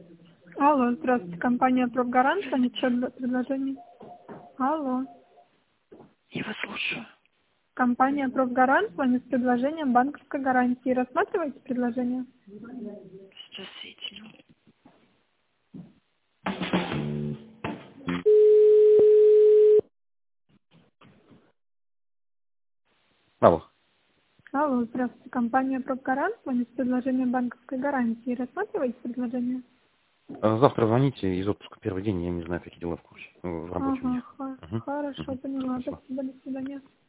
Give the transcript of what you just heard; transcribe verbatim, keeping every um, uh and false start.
Алло, здравствуйте, компания «Профгарант», звонит счет для предложений. Алло, Я вас слушаю. компания «Профгарант» звонит с предложением банковской гарантии. Рассматриваете предложение? Сейчас соединю. Алло. Алло, здравствуйте, компания «Профгарант» звонит с предложением банковской гарантии. Рассматриваете предложение? Э, Завтра звоните, из отпуска первый день, я не знаю, какие дела в курсе. В работе у Ага, них. ха- Угу. хорошо, Угу. поняла. Спасибо. Спасибо, до свидания.